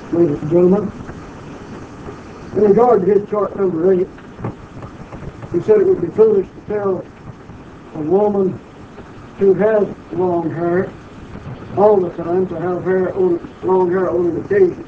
ladies and gentlemen. In regard to his chart number 8, he said it would be foolish to tell a woman who has long hair all the time to have long hair on an occasion.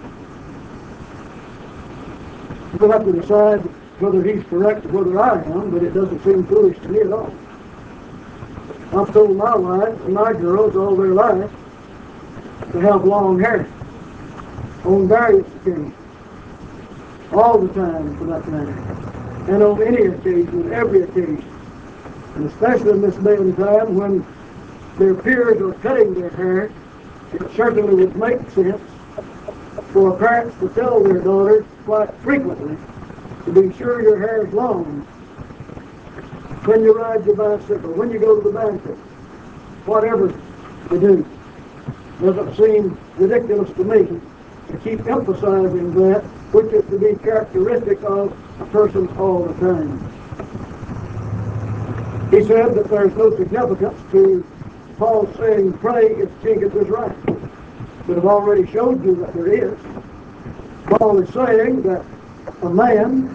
We'll have to decide whether he's correct or whether I am, but it doesn't seem foolish to me at all. I've told my wife and my girls all their life to have long hair on various occasions, all the time for that matter, and on any occasion, every occasion, and especially in this day and time when their peers are cutting their hair. It certainly would make sense for parents to tell their daughters quite frequently to be sure your hair is long when you ride your bicycle, when you go to the banquet, whatever you do. Doesn't seem ridiculous to me to keep emphasizing that, which is to be characteristic of a person all the time. He said that there's no significance to Paul saying, pray if Jenkins is right. But I've already showed you that there is. Paul is saying that a man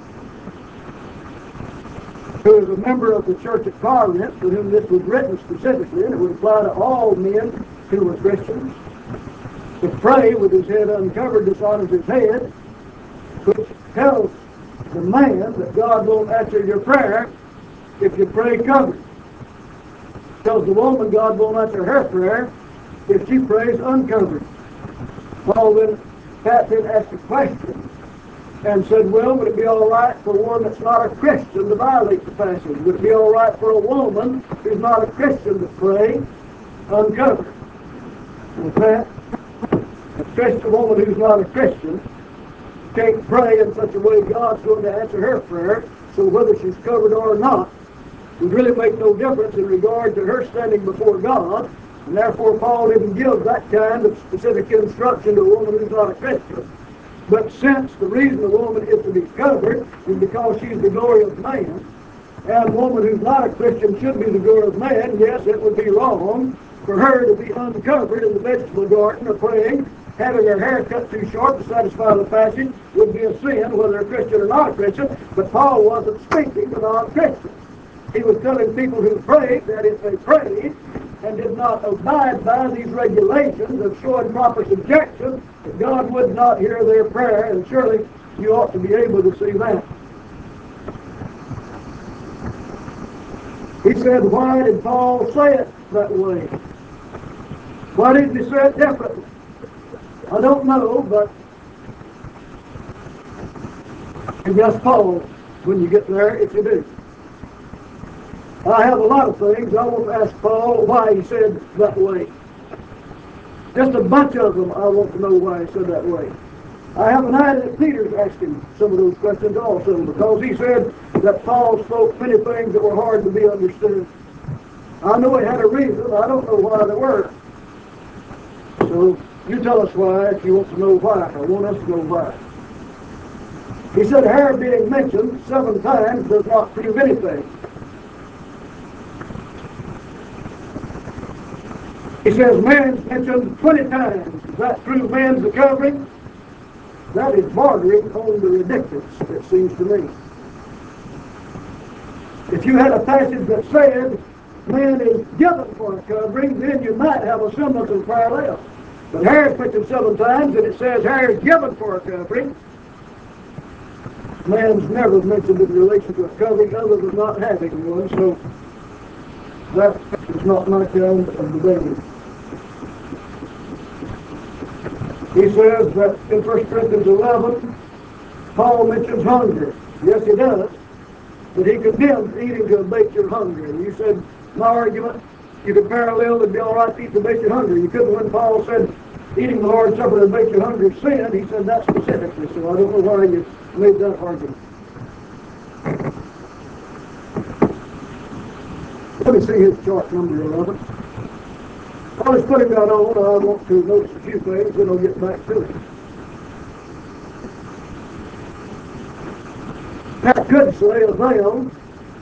who is a member of the church at Corinth, to whom this was written specifically, and it would apply to all men who were Christians, to pray with his head uncovered dishonors his head, which tells the man that God won't answer your prayer if you pray covered. Tells the woman God won't answer her prayer if she prays uncovered. Paul then asked a question and said, well, would it be all right for one that's not a Christian to violate the passage? Would it be all right for a woman who's not a Christian to pray uncovered? In fact, a woman who's not a Christian can't pray in such a way God's going to answer her prayer, so whether she's covered or not would really make no difference in regard to her standing before God, and therefore Paul didn't give that kind of specific instruction to a woman who's not a Christian. But since the reason the woman is to be covered is because she's the glory of man, and a woman who's not a Christian should be the glory of man, yes, it would be wrong for her to be uncovered in the vegetable garden or praying. Having her hair cut too short to satisfy the passage would be a sin, whether a Christian or not a Christian, but Paul wasn't speaking to non-Christians. He was telling people who prayed that if they prayed and did not abide by these regulations of showing proper subjection, that God would not hear their prayer, and surely you ought to be able to see that. He said, why did Paul say it that way? Why didn't he say it differently? I don't know, but you just pause when you get there if you do. I have a lot of things I want to ask Paul why he said that way. Just a bunch of them I want to know why he said that way. I have an idea that Peter's asking some of those questions also, because he said that Paul spoke many things that were hard to be understood. I know he had a reason. I don't know why they were. So you tell us why if you want to know why. I want us to know why. He said hair being mentioned 7 times does not prove anything. He says man's mentioned 20 times. Does that prove man's the covering? That is bordering on the ridiculous, it seems to me. If you had a passage that said man is given for a covering, then you might have a semblance of parallel. But hair is mentioned 7 times, and it says hair is given for a covering. Man's never mentioned in relation to a covering other than not having one, so that is not my kind of debate. He says that in 1 Corinthians 11, Paul mentions hunger. Yes, he does. But he condemns eating to abate your hunger. And you said, my argument, you could parallel it'd be all right to eat to abate your hunger. You couldn't when Paul said, eating the Lord's Supper to abate your hunger is sin. He said that specifically. So I don't know why you made that argument. Let me see his chart number 11. While he's putting that on, I want to notice a few things, then I'll get back to it. That could say a veil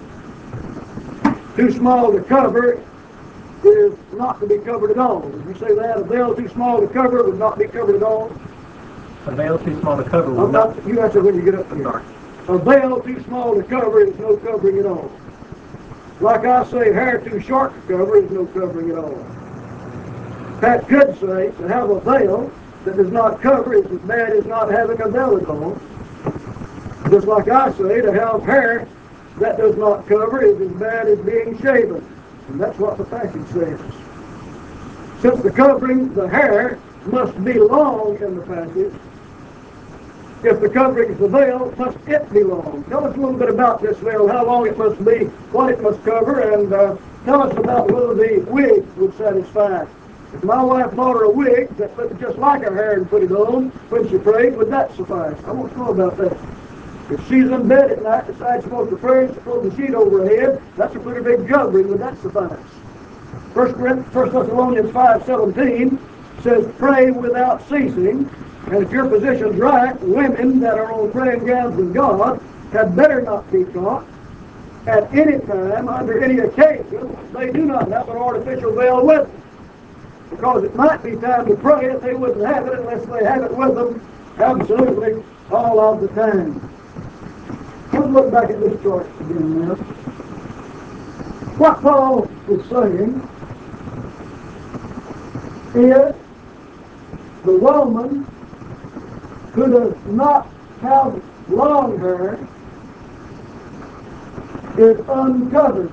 too small to cover is not to be covered at all. If you say that, a veil too small to cover would not be covered at all. A veil too small to cover will not, not. you answer when you get up here. A veil too small to cover is no covering at all. Like I say, hair too short to cover is no covering at all. Pat could say to have a veil that does not cover is as bad as not having a veil at all. Just like I say, to have hair that does not cover is as bad as being shaven. And that's what the passage says. Since the covering, the hair, must be long in the passage, if the covering is the veil, must it be long? Tell us a little bit about this veil, how long it must be, what it must cover, and tell us about whether the wig would satisfy. If my wife bought her a wig that looked just like her hair and put it on when she prayed, would that suffice? I want to know about that. If she's in bed at night, decides she's supposed to pray and she pulls the sheet over her head, that's a pretty big covering. Would that suffice? 1 Thessalonians 5:17 says, pray without ceasing. And if your position's right, women that are on praying grounds with God had better not be caught at any time, under any occasion, they do not have an artificial veil with them. Because it might be time to pray and they wouldn't have it unless they have it with them absolutely all of the time. Let's look back at this chart again now. What Paul is saying is the woman who does not have long hair is uncovered.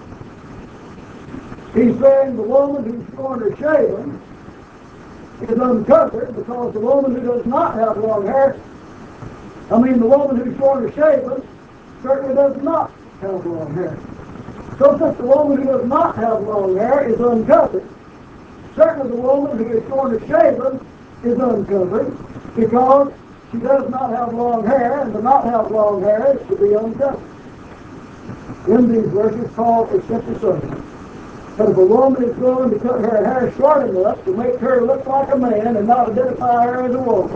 He's saying the woman who's shorn or shaven is uncovered because the woman who does not have long hair, the woman who's shorn or shaven certainly does not have long hair. So since the woman who does not have long hair is uncovered, certainly the woman who is shorn or shaven is uncovered because she does not have long hair, and to not have long hair is to be uncovered. In these verses, Paul is simply saying that if a woman is going to cut her hair short enough to make her look like a man and not identify her as a woman,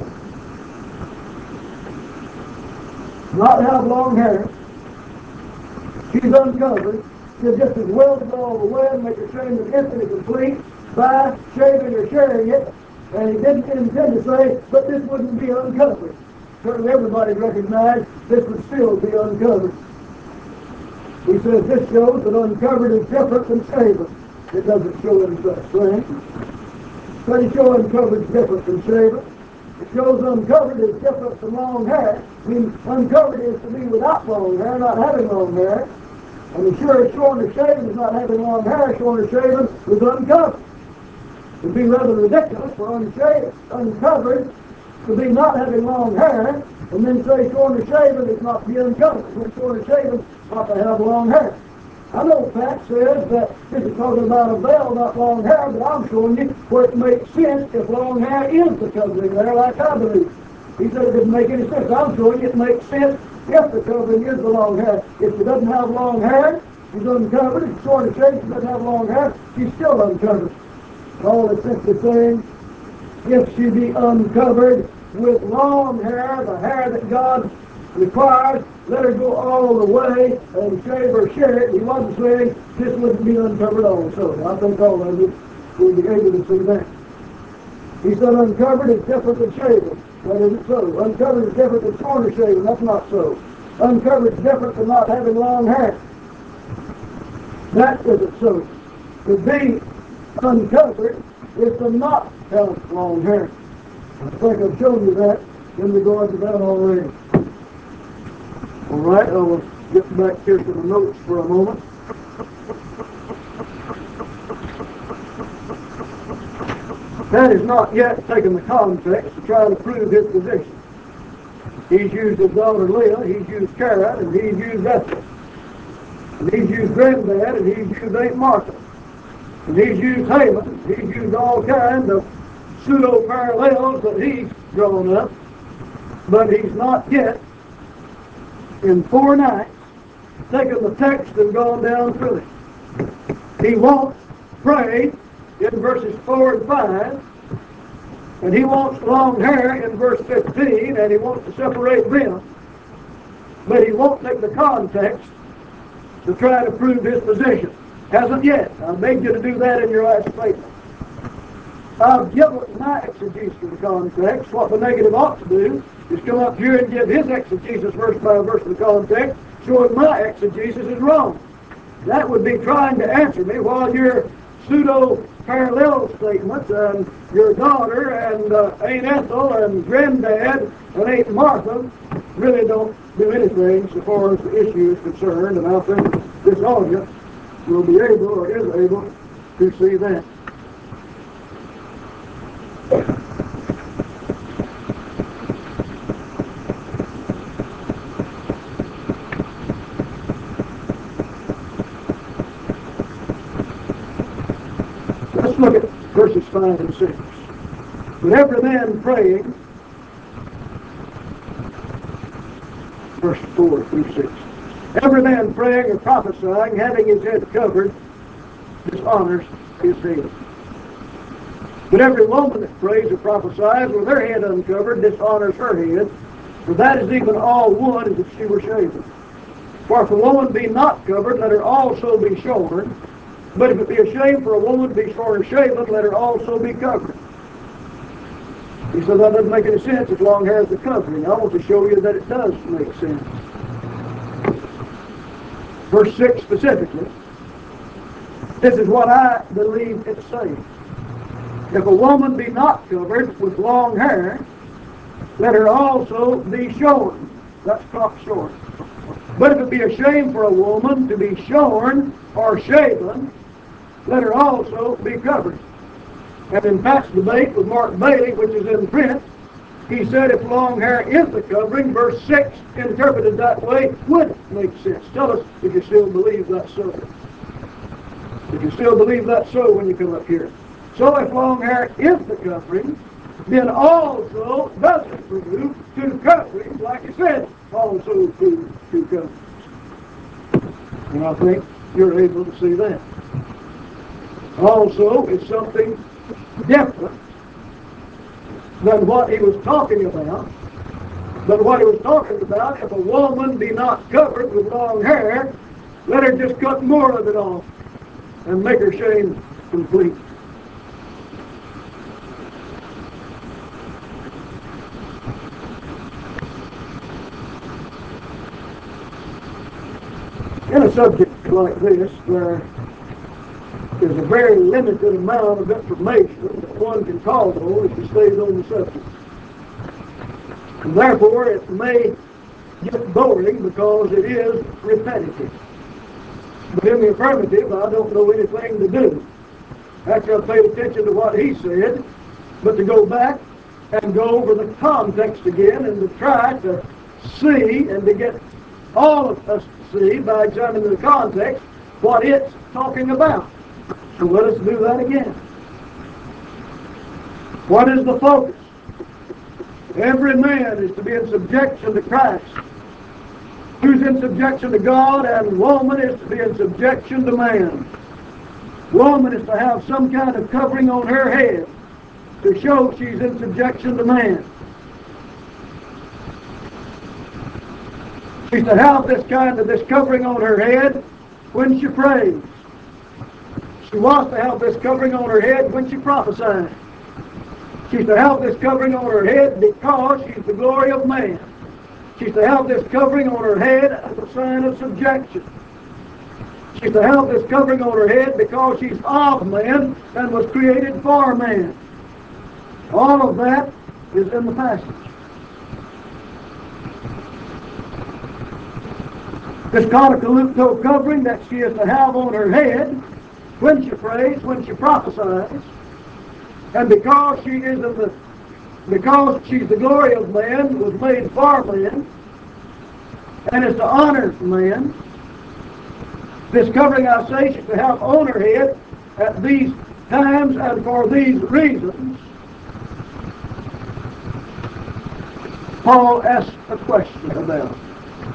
not have long hair, she's uncovered. She'll just as well go all the way and make her shame and infinite complete by shaving or sharing it. And he didn't intend to say, but this wouldn't be uncovered. Certainly everybody recognized this would still be uncovered. He says this shows that uncovered is different than shaven. It doesn't show any such thing. But he shows uncovered is different than shaven. It shows uncovered is different from long hair. Uncovered is to be without long hair, not having long hair. And the sure shorn or shaven is not having long hair. Shorn or shaven is uncovered. It would be rather ridiculous for uncovered to be not having long hair, and then say shorn or shaven is not to be uncovered. When shorn or shaven, not to have long hair. I know Pat says that this is talking about a veil, not long hair, but I'm showing you where it makes sense if long hair is the covering there, like I believe. He said it didn't make any sense. I'm showing you it makes sense if the covering is the long hair. If she doesn't have long hair, she's uncovered. If she's shorn or shaven, she doesn't have long hair, she's still uncovered. Paul is simply saying, if she be uncovered with long hair, the hair that God requires, let her go all the way and shave or share it. He wasn't saying this wouldn't be uncovered also. I think all of you will be able to see that. He said uncovered is different than shaven. That isn't so. Uncovered is different than shorn or shaven. That's not so. Uncovered is different than not having long hair. That isn't so. To be uncovered is to not have long hair. I think I've shown you that in regard to that already. All right, I will get back here to the notes for a moment. That is not yet taken the context to try to prove his position. He's used his daughter Leah, he's used Kara, and he's used Ethel. And he's used Granddad, and he's used Aunt Martha. And he's used Haman, he's used all kinds of pseudo-parallels that he's drawn up, but he's not yet, in 4 nights, taken the text and gone down through it. He wants pray in verses 4 and 5, and he wants long hair in verse 15, and he wants to separate them, but he won't take the context to try to prove his position. Hasn't yet. I begged you to do that in your last statement. I've given my exegesis of the context. What the negative ought to do is come up here and give his exegesis verse by verse of the context, showing my exegesis is wrong. That would be trying to answer me while your pseudo-parallel statements and your daughter and Aunt Ethel and Granddad and Aunt Martha really don't do anything so far as the issue is concerned, and I think this audience will be able or is able to see that. Let's look at verses 5 and 6. But every man praying, verse 4 through 6. Every man praying or prophesying, having his head covered, dishonors his head. But every woman that prays or prophesies with her head uncovered dishonors her head, for that is even all one as if she were shaven. For if a woman be not covered, let her also be shorn. But if it be a shame for a woman to be shorn or shaven, let her also be covered. He said that doesn't make any sense if long hair is the covering. I want to show you that it does make sense. Verse 6 specifically. This is what I believe it's saying. If a woman be not covered with long hair, let her also be shorn. That's cropped short. But if it be a shame for a woman to be shorn or shaven, let her also be covered. And in Pat's debate with Mark Bailey, which is in print, he said if long hair is the covering, verse 6 interpreted that way would make sense. Tell us if you still believe that's so. If you still believe that's so when you come up here. So if long hair is the covering, then also does it produce two coverings, like you said, also two coverings. And I think you're able to see that. Also, it's something different than what he was talking about. But what he was talking about, if a woman be not covered with long hair, let her just cut more of it off and make her shame complete. In a subject like this, there is a very limited amount of information that one can call on if he stays on the subject. And therefore, it may get boring because it is repetitive. But in the affirmative, I don't know anything to do. After I've paid attention to what he said, but to go back and go over the context again and to try to see and to get all of us to see by examining the context what it's talking about. So let us do that again. What is the focus? Every man is to be in subjection to Christ. Who's in subjection to God, and woman is to be in subjection to man. Woman is to have some kind of covering on her head to show she's in subjection to man. She's to have this covering on her head when she prays. She wants to have this covering on her head when she prophesies. She's to have this covering on her head because she's the glory of man. She's to have this covering on her head as a sign of subjection. She's to have this covering on her head because she's of man and was created for man. All of that is in the passage. This conical covering that she is to have on her head when she prays, when she prophesies, and because she's the glory of man, was made for man, and is to honor man. This covering, I say, she's to have on her head at these times and for these reasons. Paul asked a question about it.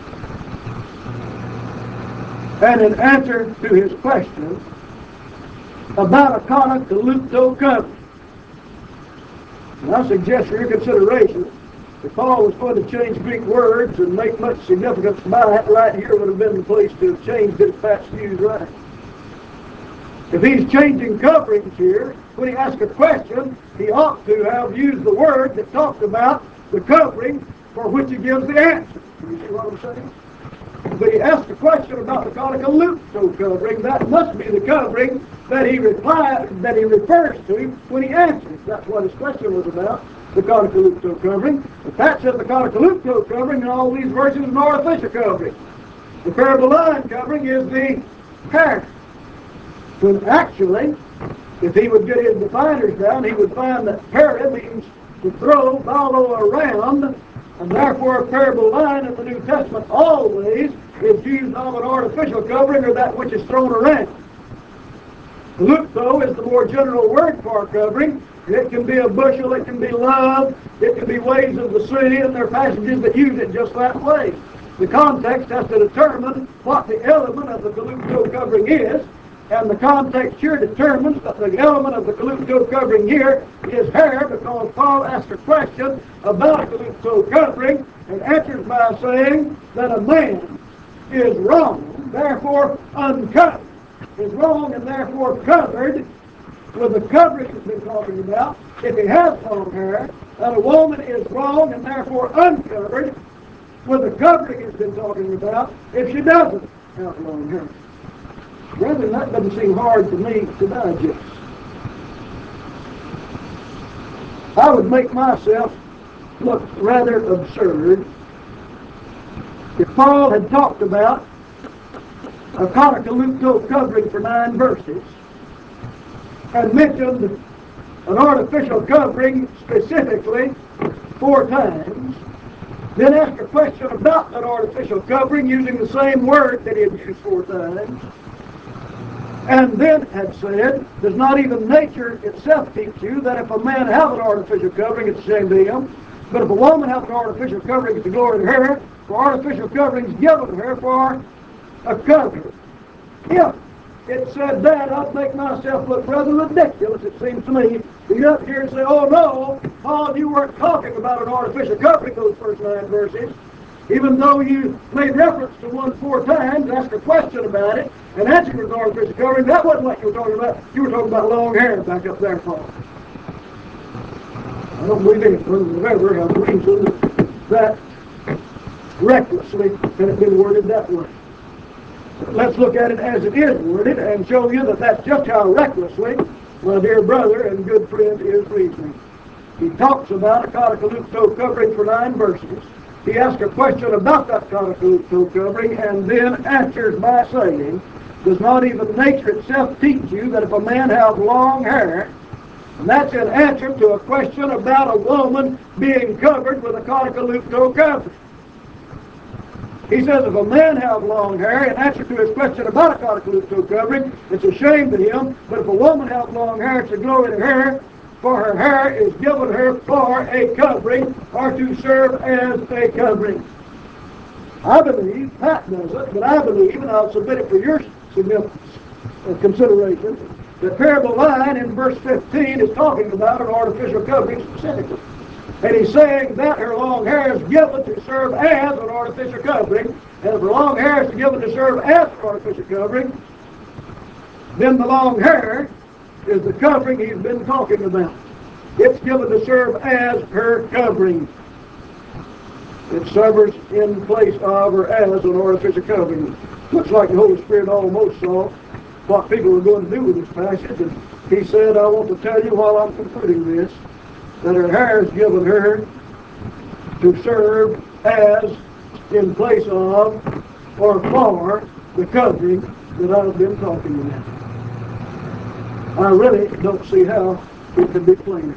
And in answer to his question about a conical covering, and I suggest for your consideration, if Paul was going to change Greek words and make much significance by it, right here would have been the place to have changed it if Pat's views right. If he's changing coverings here, when he asks a question, he ought to have used the word that talked about the covering for which he gives the answer. You see what I'm saying? But he asked a question about the Conicolupto covering. That must be the covering that he refers to when he answers. That's what his question was about, the Conicolupto covering. But that said the Conicolupto covering in all these verses is an artificial covering. The paraboline covering is the hair. When actually, if he would get his definers down, he would find that para means to throw, follow around, and therefore a paraboline in the New Testament always is used of an artificial covering or that which is thrown around. Lupto is the more general word for covering. It can be a bushel, it can be love, it can be waves of the sea, and there are passages that use it just that way. The context has to determine what the element of the Lupto covering is, and the context here determines that the element of the Lupto covering here is hair, because Paul asked a question about the Lupto covering and answers by saying that a man is wrong, therefore uncovered. Is wrong and therefore covered with the covering he's been talking about if he has long hair, and a woman is wrong and therefore uncovered with the covering he's been talking about if she doesn't have long hair. Brethren, that doesn't seem hard to me to digest. I would make myself look rather absurd if Paul had talked about a Conicolupto covering for 9 verses and mentioned an artificial covering specifically 4 times, then asked a question about that artificial covering using the same word that he had used 4 times, and then had said, does not even nature itself teach you that if a man have an artificial covering, it's a shame to him, but if a woman has an artificial covering, it's a glory to her, for artificial coverings given her for a covering. If it said that, I'd make myself look rather ridiculous, it seems to me, to get up here and say, oh no, Paul, you weren't talking about an artificial covering those first 9 verses. Even though you made reference to one 4 times, asked a question about it, and answered with an artificial covering, that wasn't what you were talking about. You were talking about long hair back up there, Paul. I don't believe any person have ever have reasoned that recklessly had it been worded that way. Let's look at it as it is worded and show you that that's just how recklessly my dear brother and good friend is reasoning. He talks about a Conicolupto covering for 9 verses. He asks a question about that Conicolupto covering and then answers by saying, does not even nature itself teach you that if a man have long hair, and that's an answer to a question about a woman being covered with a Conicolupto covering. He says if a man have long hair, in answer to his question about a Conicolupto covering, it's a shame to him, but if a woman have long hair, it's a glory to her, for her hair is given her for a covering, or to serve as a covering. I believe, Pat does it, but I believe, and I'll submit it for your consideration, that paraboline in verse 15 is talking about an artificial covering specifically. And he's saying that her long hair is given to serve as an artificial covering, and if her long hair is given to serve as an artificial covering, then the long hair is the covering he's been talking about. It's given to serve as her covering. It serves in place of or as an artificial covering. Looks like the Holy Spirit almost saw what people were going to do with this passage, and he said, I want to tell you while I'm concluding this, that her hair is given her to serve as, in place of, or for the covering that I've been talking about. I really don't see how it could be plainer.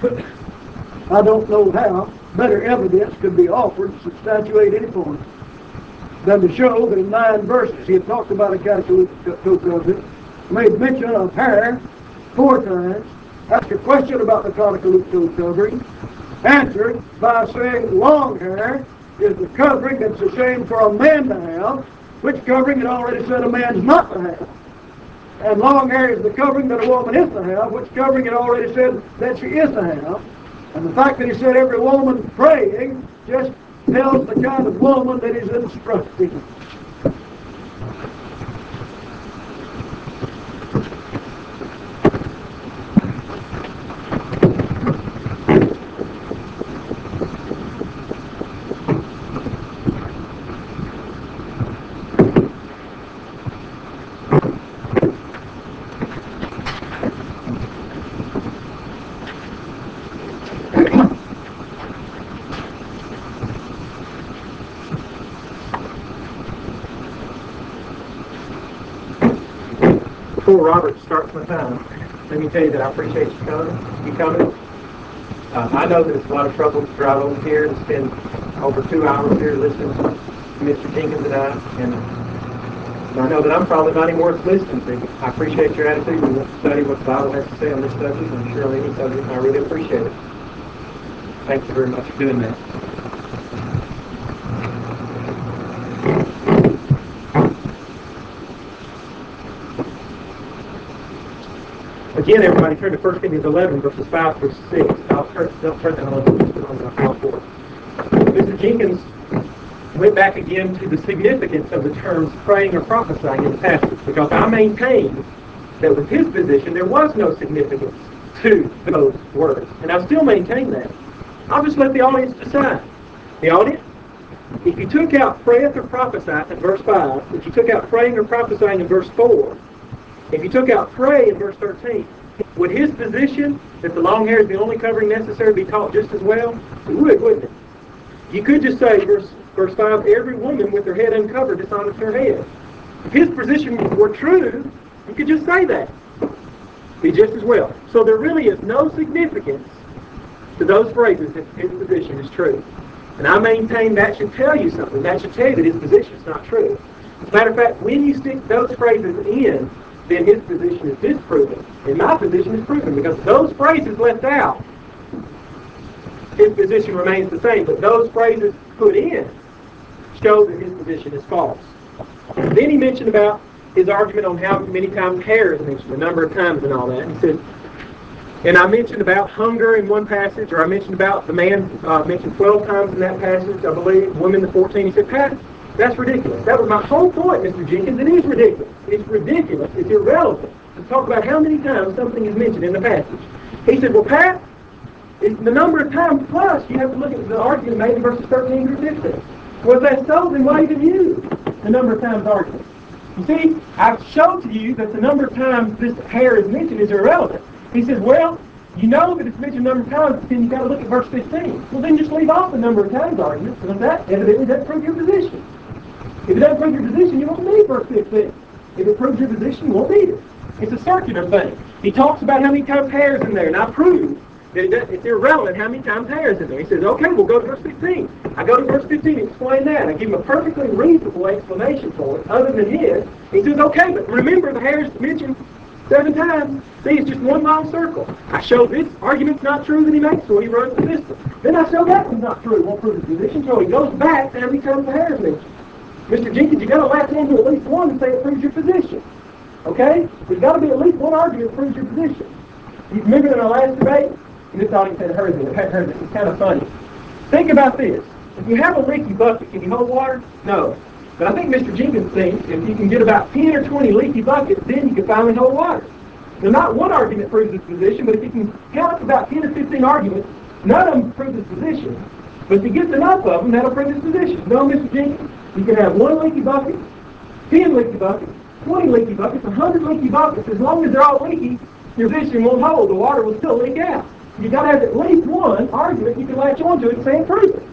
I don't know how better evidence could be offered to substantiate any point than to show that in 9 verses he had talked about a Conicolupto covering, made mention of hair 4 times, asked a question about the Conicolupto covering, answered by saying long hair is the covering that's a shame for a man to have, which covering it already said a man's not to have. And long hair is the covering that a woman is to have, which covering it already said that she is to have. And the fact that he said every woman praying just tells the kind of woman that he's instructing. Before Robert starts my time, let me tell you that I appreciate you coming. I know that it's a lot of trouble to drive over here and spend over 2 hours here listening to Mr. Jenkins and I know that I'm probably not even worth listening to. I appreciate your attitude. You want to study what the Bible has to say on this subject, I'm sure on any subject, and I really appreciate it. Thank you very much for doing that. Again, everybody turn to 1 Corinthians 11, verses 5 through 6. Don't turn that on. Mr. Jenkins went back again to the significance of the terms praying or prophesying in the passage, because I maintained that with his position there was no significance to those words. And I still maintain that. I'll just let the audience decide. The audience, if you took out prayeth or prophesieth in verse 5, if you took out praying or prophesying in verse 4, if you took out pray in verse 13, would his position that the long hair is the only covering necessary be taught just as well? It would, wouldn't it? You could just say, verse 5, every woman with her head uncovered dishonors her head. If his position were true, you could just say that. Be just as well. So there really is no significance to those phrases if his position is true. And I maintain that should tell you something. That should tell you that his position is not true. As a matter of fact, when you stick those phrases in, then his position is disproven. And my position is proven, because those phrases left out, his position remains the same. But those phrases put in show that his position is false. Then he mentioned about his argument on how many times hair is mentioned, the number of times and all that. He said, and I mentioned about hunger in one passage, or I mentioned about the man mentioned 12 times in that passage, I believe, women the 14. He said, Pat, that's ridiculous. That was my whole point, Mr. Jenkins. It is ridiculous. It's ridiculous. It's irrelevant to talk about how many times something is mentioned in the passage. He said, well, Pat, it's the number of times plus you have to look at the argument made in verses 13 through 15. Well, if that's so, then why even use the number of times argument? You see, I've showed to you that the number of times this hair is mentioned is irrelevant. He says, well, you know that it's mentioned a number of times, but then you've got to look at verse 15. Well, then just leave off the number of times argument, because that evidently doesn't prove your position. If it doesn't prove your position, you won't need verse 15. If it proves your position, you won't need it. It's a circular thing. He talks about how many times hair is in there, and I prove that it's irrelevant how many times hair is in there. He says, okay, we'll go to verse 15. I go to verse 15 and explain that. I give him a perfectly reasonable explanation for it, other than his. He says, okay, but remember the hair is mentioned 7 times. See, it's just one long circle. I show this argument's not true that he makes, so he runs the system. Then I show that one's not true, won't prove his position, so he goes back to how many times the hair is mentioned. Mr. Jenkins, you've got to latch into at least one and say it proves your position. Okay? There's got to be at least one argument that proves your position. You remember in our last debate, and this audience had heard this. It's kind of funny. Think about this. If you have a leaky bucket, can you hold water? No. But I think Mr. Jenkins thinks if you can get about 10 or 20 leaky buckets, then you can finally hold water. Now, not one argument proves his position, but if you can count up about 10 or 15 arguments, none of them prove his position. But if he gets enough of them, that'll prove his position. No, Mr. Jenkins, you can have 1 leaky bucket, 10 leaky buckets, 20 leaky buckets, 100 leaky buckets. As long as they're all leaky, your position won't hold. The water will still leak out. You've got to have at least one argument you can latch onto it and say it proves it.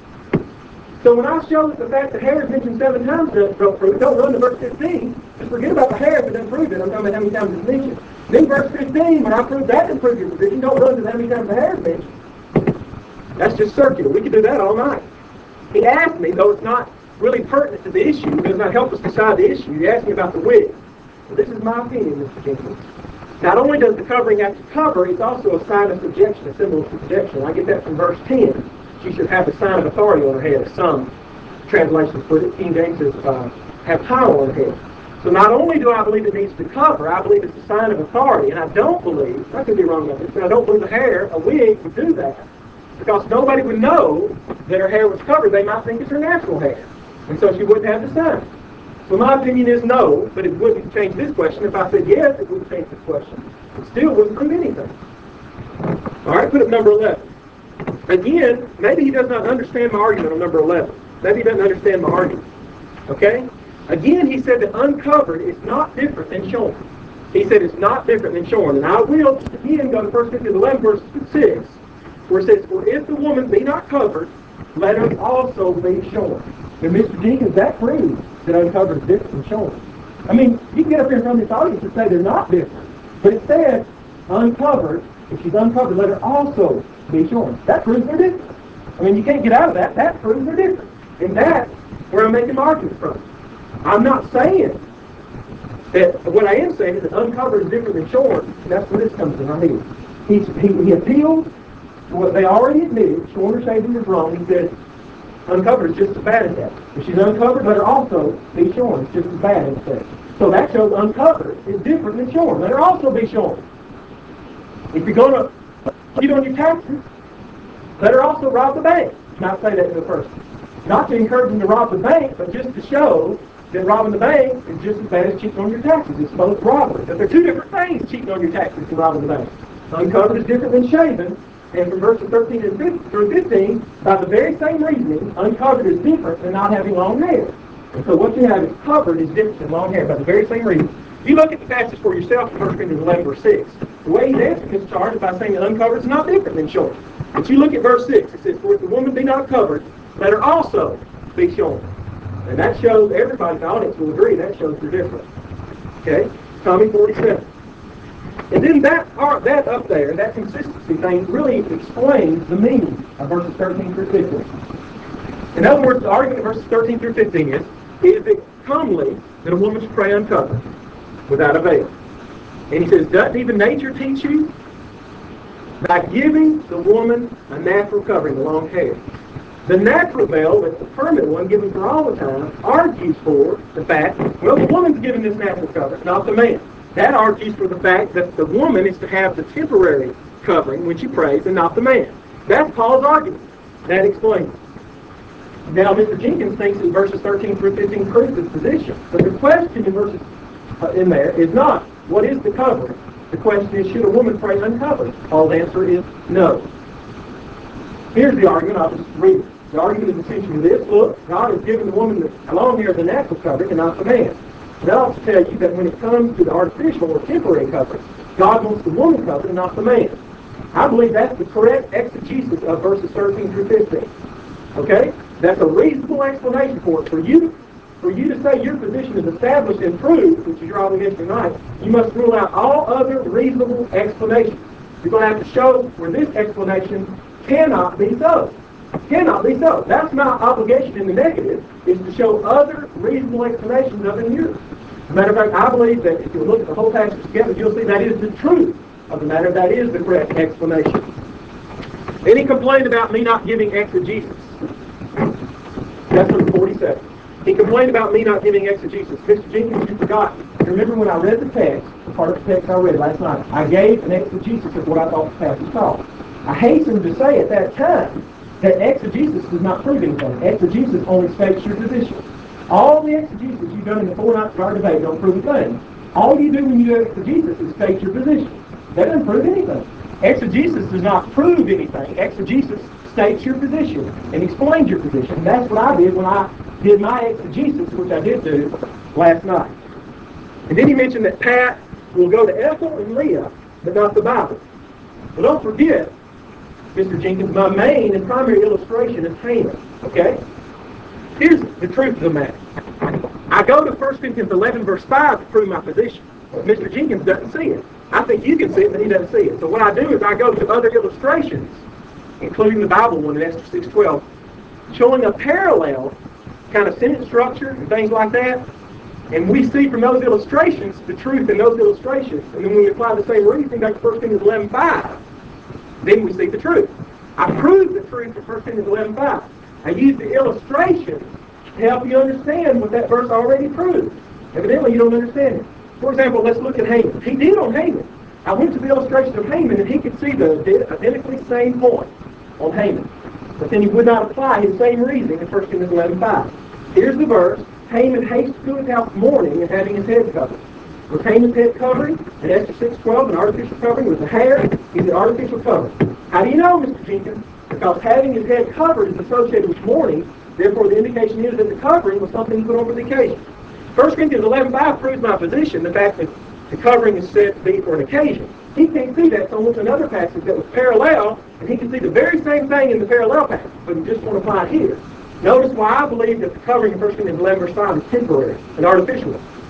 So when I show that the fact that hair is mentioned 7 times doesn't prove it, don't run to verse 15. Just forget about the hair if it doesn't prove it. I'm talking about how many times it's mentioned. Then verse 15, when I prove that doesn't prove your position, don't run to how many times the hair is mentioned. That's just circular. We could do that all night. He asked me, though it's not really pertinent to the issue, it does not help us decide the issue, he asked me about the wig. Well, this is my opinion, Mr. Jenkins. Not only does the covering have to cover, it's also a sign of subjection, a symbol of subjection. I get that from verse 10. She should have a sign of authority on her head, as some translations put it. King James says, have power on her head. So not only do I believe it needs to cover, I believe it's a sign of authority. And I don't believe, I could be wrong about this, but I don't believe a wig would do that. Because nobody would know that her hair was covered. They might think it's her natural hair. And so she wouldn't have the sign. So my opinion is no, but it wouldn't change this question. If I said yes, it wouldn't change this question. It still wouldn't prove anything. All right, put up number 11. Again, maybe he does not understand my argument on number 11. Maybe he doesn't understand my argument. Okay? Again, he said that uncovered is not different than shorn. He said it's not different than shorn. And I will, again, go to 1 Corinthians 11, verse 6, where it says, for if the woman be not covered, let her also be shorn. And Mr. Jenkins, that proves that uncovered is different than shorn. I mean, you can get up here in front of this audience and say they're not different. But it says, uncovered. If she's uncovered, let her also be shorn. That proves they're different. I mean, you can't get out of that. That proves they're different. And that's where I'm making my argument from. I'm not saying that, what I am saying is that uncovered is different than shorn. And that's where this comes in right here. He appealed to what they already admitted. Shorn or shaving is wrong. He said, uncovered is just as bad as that. If she's uncovered, let her also be shorn. It's just as bad as that. So that shows uncovered is different than shorn. Let her also be shorn. If you're going to cheat on your taxes, let her also rob the bank. Not say that to a person. Not to encourage them to rob the bank, but just to show that robbing the bank is just as bad as cheating on your taxes. It's both robbery. But they're two different things, cheating on your taxes and robbing the bank. Uncovered is different than shaven. And from verses 13 through 15, by the very same reasoning, uncovered is different than not having long hair. And so what you have is covered is different than long hair by the very same reason. If you look at the passage for yourself in 1 Corinthians 11, verse 6, the way he's answering this charge is by saying that uncovered is not different than shorn. But you look at verse 6, it says, for if the woman be not covered, let her also be shorn. And that shows, everybody in the audience will agree, that shows they're different. Okay? Tommy 47. And then that up there, that consistency thing, really explains the meaning of verses 13 through 15. In other words, the argument of verses 13 through 15 is it commonly that a woman should pray uncovered, without a veil? And he says, doesn't even nature teach you? By giving the woman a natural covering, the long hair. The natural veil, that's the permanent one given for all the time, argues for the fact, well, the woman's given this natural cover, not the man. That argues for the fact that the woman is to have the temporary covering when she prays and not the man. That's Paul's argument. That explains it. Now, Mr. Jenkins thinks that verses 13 through 15 proves his position. But the question in verses in there is not, what is the covering? The question is, should a woman pray uncovered? Paul's answer is no. Here's the argument. I'll just read it. The argument is essentially this. Look, God has given the woman the long hair as a natural covering and not the man. That ought to tell you that when it comes to the artificial or temporary covering, God wants the woman covered and not the man. I believe that's the correct exegesis of verses 13 through 15. Okay? That's a reasonable explanation for it. For you to say your position is established and proved, which is your obligation tonight, you must rule out all other reasonable explanations. You're going to have to show where this explanation cannot be so. Cannot be so. That's my obligation in the negative, is to show other reasonable explanations other than yours. As a matter of fact, I believe that if you look at the whole passage together, you'll see that is the truth of the matter. That is the correct explanation. Then he complained about me not giving exegesis. That's number 47. He complained about me not giving exegesis. Mr. Jenkins, you forgot. Remember when I read the text, the part of the text I read last night, I gave an exegesis of what I thought the passage taught. I hastened to say at that time that exegesis does not prove anything. Exegesis only states your position. All the exegesis you've done in the 4 nights of our debate don't prove a thing. All you do when you do exegesis is state your position. That doesn't prove anything. Exegesis does not prove anything. Exegesis states your position and explains your position. And that's what I did when I did my exegesis, which I did do last night. And then he mentioned that Pat will go to Ethel and Leah, but not the Bible. But don't forget, Mr. Jenkins, my main and primary illustration is Haman. Okay? Here's the truth of the matter. I go to 1 Corinthians 11, verse 5 to prove my position. But Mr. Jenkins doesn't see it. I think you can see it, but he doesn't see it. So what I do is I go to other illustrations, including the Bible one in Esther 6:12, showing a parallel kind of sentence structure and things like that. And we see from those illustrations the truth in those illustrations. And then when we apply the same reasoning back to 1 Corinthians 11:5, then we see the truth. I prove the truth in 1 Corinthians 11:5. I use the illustrations to help you understand what that verse already proves. Evidently, you don't understand it. For example, let's look at Haman. He did on Haman. I went to the illustration of Haman, and he could see the identically same point on Haman. But then he would not apply his same reasoning in 1 Corinthians 11:5. Here's the verse. Haman hastes to his house mourning and having his head covered. Was Haman's head covering in Esther 6:12 an artificial covering? Was the hair is an artificial covering? How do you know, Mr. Jenkins? Because having his head covered is associated with mourning. Therefore, the indication is that the covering was something he put on for the occasion. 1 Corinthians 11:5 proves my position, the fact that the covering is said to be for an occasion. He can't see that, so I went to another passage that was parallel, and he can see the very same thing in the parallel passage, but he just won't apply it here. Notice why I believe that the covering in 1 Corinthians 11, verse 5 is temporary, an artificial one.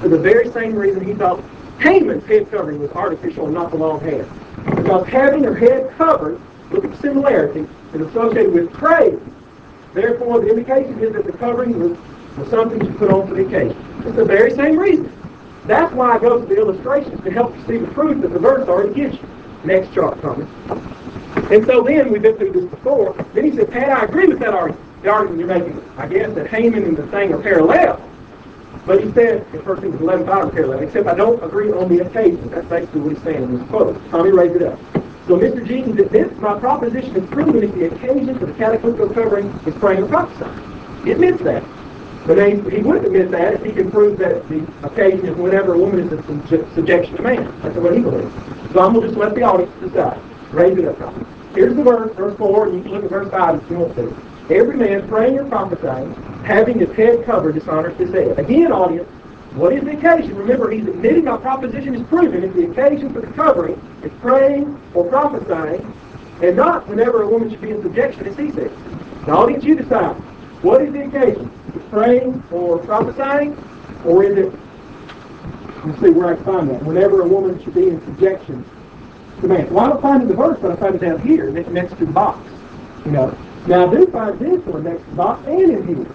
for the very same reason he thought Haman's head covering was artificial and not the long hair. Because having her head covered, look at the similarity, is associated with praise. Therefore, the indication is that the covering was something she put on for the occasion. It's the very same reason. That's why I go to the illustrations to help you see the proof that the verse already gives you. Next chart, Thomas. And so then, we've been through this before, then he said, Pat, I agree with that argument. The argument you're making, I guess, that Haman and the thing are parallel. But he said, in 1 Kings 11:5 are parallel, except I don't agree on the occasion. That's basically what he's saying in this quote. Tommy raised it up. So Mr. Jenkins admits my proposition is proven if the occasion for the cataclysmal covering is praying or prophesying. He admits that. But he wouldn't admit that if he can prove that the occasion is whenever a woman is in subjection to man. That's what he believes. So I'm going to just let the audience decide. Raise it up, Tommy. Here's the verse 4, and you can look at verse 5 if you want to. Every man praying or prophesying, having his head covered, dishonors his head. Again, audience, what is the occasion? Remember, he's admitting my proposition is proven if the occasion for the covering is praying or prophesying, and not whenever a woman should be in subjection, as he says. The audience, you decide. What is the occasion? Is it praying or prophesying? Or is it, let's see where I can find that, whenever a woman should be in subjection to man. Well, I don't find it in the verse, but I find it down here, next to the box. Now I do find this one next to the box and in here.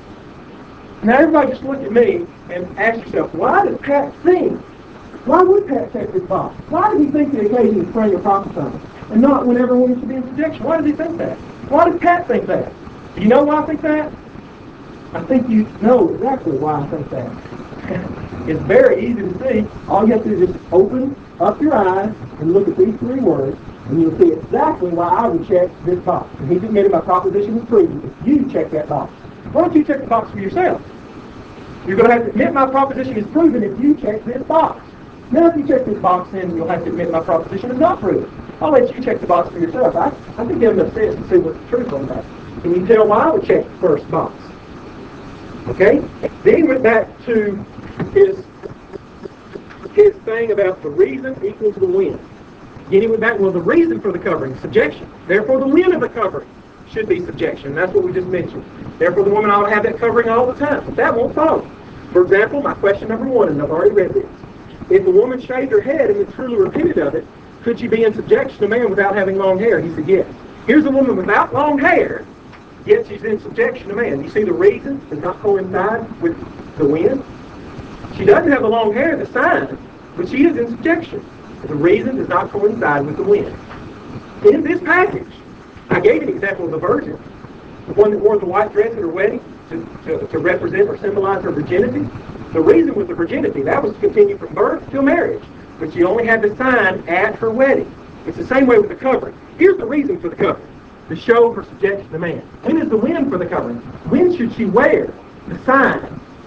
Now everybody just look at me and ask yourself, why does Pat think? Why would Pat check this box? Why does he think the occasion is praying or prophesying and not whenever a woman should be in subjection? Why does he think that? Why does Pat think that? Do you know why I think that? I think you know exactly why I think that. It's very easy to see. All you have to do is just open up your eyes and look at these three words, and you'll see exactly why I would check this box. And he's admitted my proposition is proven if you check that box. Why don't you check the box for yourself? You're going to have to admit my proposition is proven if you check this box. Now, if you check this box, then you'll have to admit my proposition is not proven. I'll let you check the box for yourself. I think you have enough sense to see what's the truth on that. Can you tell why I would check the first box? Okay? Then he went back to his thing about the reason equals the when. Then he went back, well, the reason for the covering is subjection. Therefore, the when of the covering should be subjection. That's what we just mentioned. Therefore, the woman ought to have that covering all the time. But that won't follow. For example, my question number 1, and I've already read this. If the woman shaved her head and then truly repented of it, could she be in subjection to man without having long hair? He said yes. Here's a woman without long hair, yet she's in subjection to man. You see the reason does not coincide with the when? She doesn't have the long hair, the sign, but she is in subjection. The reason does not coincide with the when. In this passage, I gave an example of the virgin, the one that wore the white dress at her wedding to represent or symbolize her virginity. The reason was the virginity. That was to continue from birth till marriage. But she only had the sign at her wedding. It's the same way with the covering. Here's the reason for the covering. To show her subjection to man. When is the when for the covering? When should she wear the sign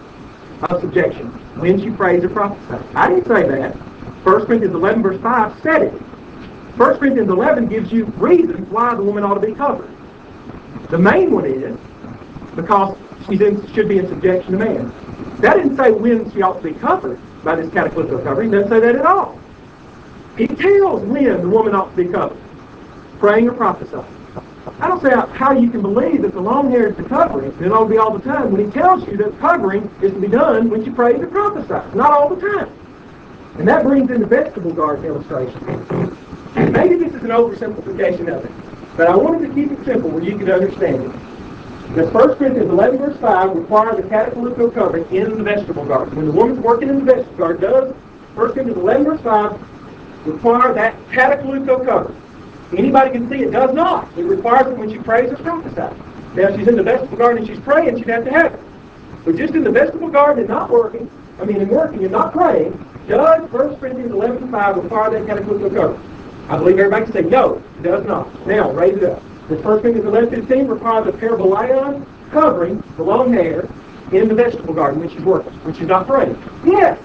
of subjection? When she prays or prophesies. I didn't say that. 1 Corinthians 11 verse 5 said it. 1 Corinthians 11 gives you reasons why the woman ought to be covered. The main one is because she should be in subjection to man. That didn't say when she ought to be covered by this cataclysmic covering. It doesn't say that at all. He tells when the woman ought to be covered. Praying or prophesying. I don't see how you can believe that the long hair is the covering, and it ought to be all the time, when he tells you that covering is to be done when you pray or prophesy. Not all the time. And that brings in the vegetable garden illustration. Maybe this is an oversimplification of it, but I wanted to keep it simple where you could understand it. Does 1 Corinthians 11 verse 5 require the cataclysmic covering in the vegetable garden? When the woman's working in the vegetable garden, does 1 Corinthians 11 verse 5 require that cataclysmic covering? Anybody can see it does not. It requires it when she prays or prophesies. Now, if she's in the vegetable garden and she's praying, she'd have to have it. But just in the vegetable garden and not working, and working and not praying, does 1 Corinthians 11:5 require that cataclysmic covering? I believe everybody can say no, it does not. Now, raise it up. Does 1 Corinthians 11:15 require the parabolion covering, the long hair, in the vegetable garden when she's working, when she's not praying? Yes.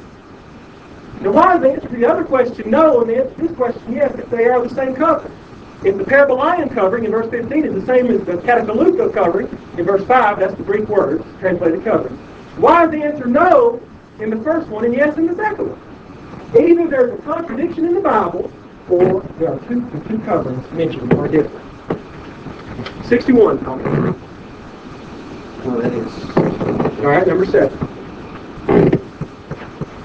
Now, why is the answer to the other question no, and the answer to this question yes, if they are the same covering? If the parabolion covering in verse 15 is the same as the catakaluko covering in verse 5, that's the Greek word, translated covering. Why is the answer no in the first one and yes in the second one? Either there's a contradiction in the Bible, or there are the two coverings mentioned are different. 61, Tommy. Well, that is. All right, number 7.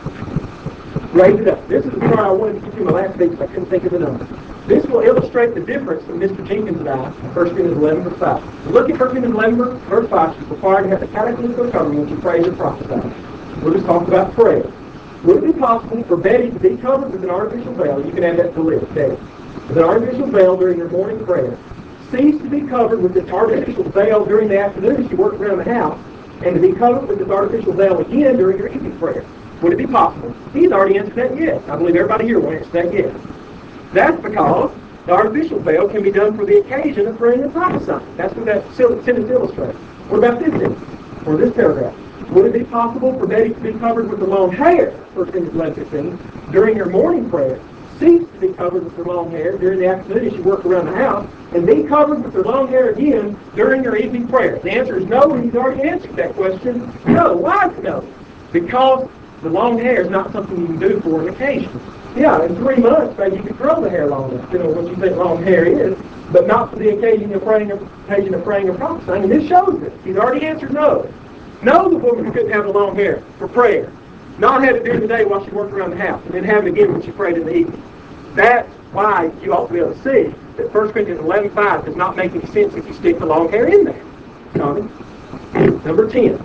Raise it up. This is the part I wanted to get to my last week, but I couldn't think of the number. This will illustrate the difference from Mr. Jenkins and I, 1 Corinthians 11, verse 5. Look at 1 Corinthians 11, verse 5. She's required to have the cataclysmic covering when she prays or prophesies. We'll just talk about prayer. Would it be possible for Betty to be covered with an artificial veil? You can add that to the list, Betty. With an artificial veil during her morning prayer. Cease to be covered with this artificial veil during the afternoon as she works around the house, and to be covered with this artificial veil again during your evening prayer. Would it be possible? He's already answered that yes. I believe everybody here will answer that yes. That's because the artificial veil can be done for the occasion of praying and prophesying. That's what that sentence illustrates. What about this sentence, or this paragraph? Would it be possible for Betty to be covered with the long hair, 1 Corinthians 11:15, during her morning prayer? Cease to be covered with her long hair during the afternoon as she works around the house, and be covered with her long hair again during her evening prayer? The answer is no, and he's already answered that question. No. Why is it no? Because the long hair is not something you can do for an occasion. Yeah, in 3 months, maybe you could grow the hair longer, depending on what you think long hair is, but not for the occasion of praying or prophesying. And this shows it. He's already answered no. No, the woman couldn't have the long hair for prayer. Not have it during the day while she worked around the house, and then have it again when she prayed in the evening. That's why you ought to be able to see that 1 Corinthians 11:5 does not make any sense if you stick the long hair in there. Tommy? Number 10.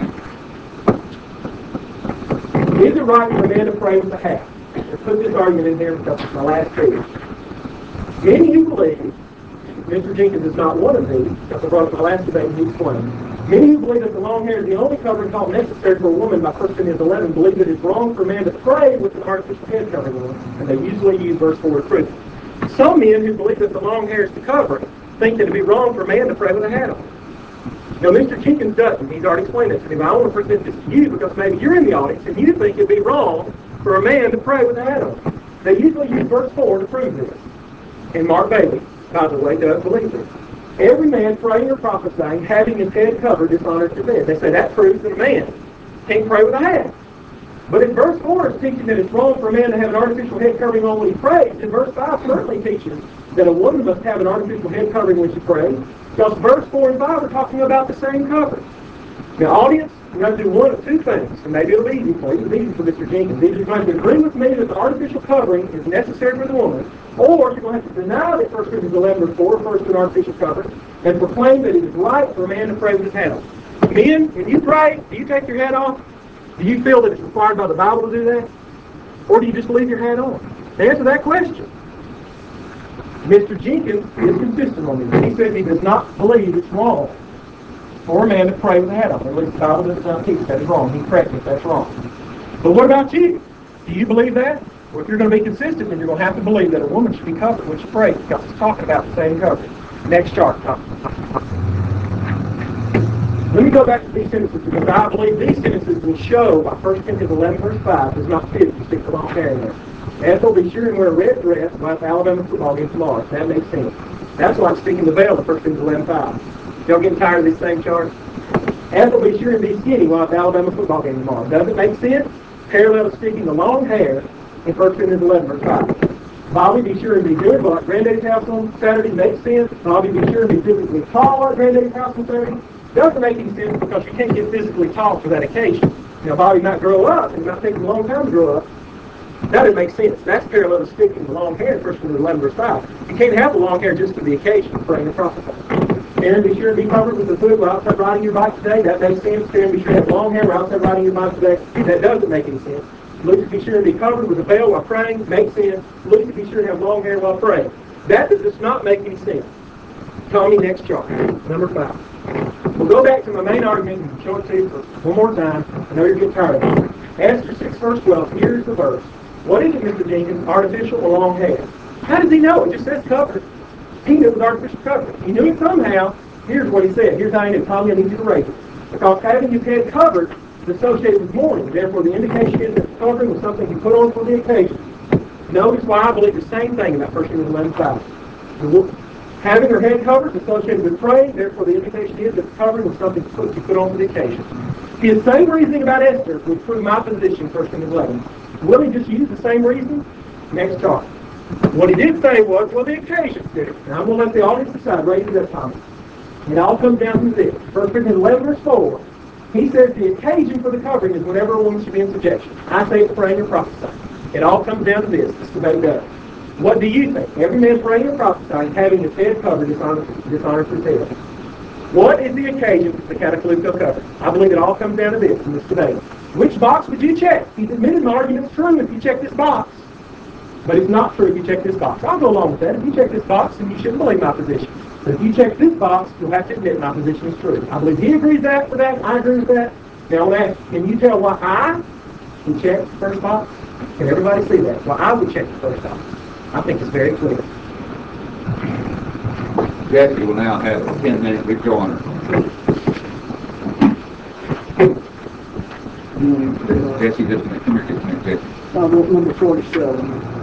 Is it right for a man to pray with a hat? I put this argument in here because it's my last page. Many who believe, Mr. Jenkins is not one of these, because I brought up my last debate and he explained. Many who believe that the long hair is the only covering called necessary for a woman by 1 Corinthians 11 believe that it is wrong for a man to pray with an artificial head covering on, and they usually use verse 4 to prove it. Some men who believe that the long hair is the covering think that it would be wrong for a man to pray with a hat on. Now, Mr. Jenkins doesn't. He's already explained it to me, but I want to present this to you because maybe you're in the audience and you think it would be wrong for a man to pray with a hat on. They usually use verse 4 to prove this. And Mark Bailey, by the way, does believe this. Every man praying or prophesying, having his head covered, dishonors his head. They say that proves that a man can't pray with a hat. But if verse 4 is teaching that it's wrong for a man to have an artificial head covering on when he prays, then verse 5 certainly teaches that a woman must have an artificial head covering when she prays, because verse 4 and 5 are talking about the same covering. Now, audience, you're going to do one of two things, and maybe it'll be easy for you. It'll be easy for Mr. Jenkins. Either you're going to agree with me that the artificial covering is necessary for the woman, or you're going to have to deny that 1 Corinthians 11 verse 4 refers to an artificial covering, and proclaim that it is right for a man to pray with his hat on. Men, when you pray, do you take your hat off? Do you feel that it's required by the Bible to do that? Or do you just leave your hat on? To answer that question, Mr. Jenkins is consistent on this. He says he does not believe it's wrong for a man to pray with a hat on. At least the Bible does not teach that is wrong. He corrects me if that's wrong. But what about you? Do you believe that? Well, if you're going to be consistent, then you're going to have to believe that a woman should be covered when she prays, because it's talking about the same covering. Next chart, Tom. Let me go back to these sentences, because I believe these sentences will show why 1 Corinthians 11 verse 5 does not fit if you stick the long hair in there. Ethel, be sure and wear a red dress while at the Alabama football game tomorrow. That makes sense. That's why I'm sticking the veil to 1 Corinthians 11 5. Y'all getting tired of these same charts? Ethel, be sure and be skinny while at the Alabama football game tomorrow. Does it make sense? Parallel to sticking the long hair in 1 Corinthians 11 verse 5. Bobby, be sure and be good while at Granddaddy's house on Saturday. Makes sense. Bobby, be sure and be physically tall at Granddaddy's house on Saturday. Doesn't make any sense because you can't get physically tall for that occasion. Now, Bobby might grow up, and it might take him a long time to grow up. That doesn't make sense. That's parallel to sticking the long hair in 1 Corinthians 11 verse 5. You can't have the long hair just for the occasion of praying and prophesying. Aaron, be sure to be covered with the hood while outside riding your bike today. That makes sense. Aaron, be sure to have long hair while outside riding your bike today. That doesn't make any sense. Lucy, be sure to be covered with a veil while praying. Makes sense. Lucy, be sure to have long hair while praying. That does not make any sense. Tommy, next chart. Number 5. We'll go back to my main argument and show it to you one more time. I know you're getting tired of it. Esther 6 verse 12. Here's the verse. What is it, Mr. Jenkins? Artificial or long hair? How does he know? It just says covered. He knew it was artificial covering. He knew it somehow. Here's what he said. Here's how he knew. Tommy, I need you to raise it. Because having his head covered is associated with mourning. Therefore, the indication is that the covering was something he put on for the occasion. Notice why I believe the same thing about 1 Corinthians 11:5. Having her head covered is associated with praying. Therefore, the indication is that the covering was something she put on for the occasion. His same reasoning about Esther would prove my position in 1 Corinthians 11. Will he just use the same reason? Next chart. What he did say was, well, the occasion did it. Now, I'm going to let the audience decide. Raise it up, Tommy. It all comes down to this. 1 Corinthians 11 verse 4. He says the occasion for the covering is whenever a woman should be in subjection. I say it's praying or prophesying. It all comes down to this debate does. What do you think? Every man praying and prophesying, having his head covered, dishonors his head. What is the occasion for the cataclysmal cover? I believe it all comes down to this in this debate. Which box would you check? He's admitted my argument's true if you check this box. But it's not true if you check this box. I'll go along with that. If you check this box, then you shouldn't believe my position. But if you check this box, you'll have to admit my position is true. I believe he agrees with that. I agree with that. Now, can you tell why I would check the first box? Can everybody see that? Why I would check the first box? I think it's very clear. Jesse will now have a 10-minute rejoinder. Jesse, just a minute. Come here, just a minute, Jesse. Number 47.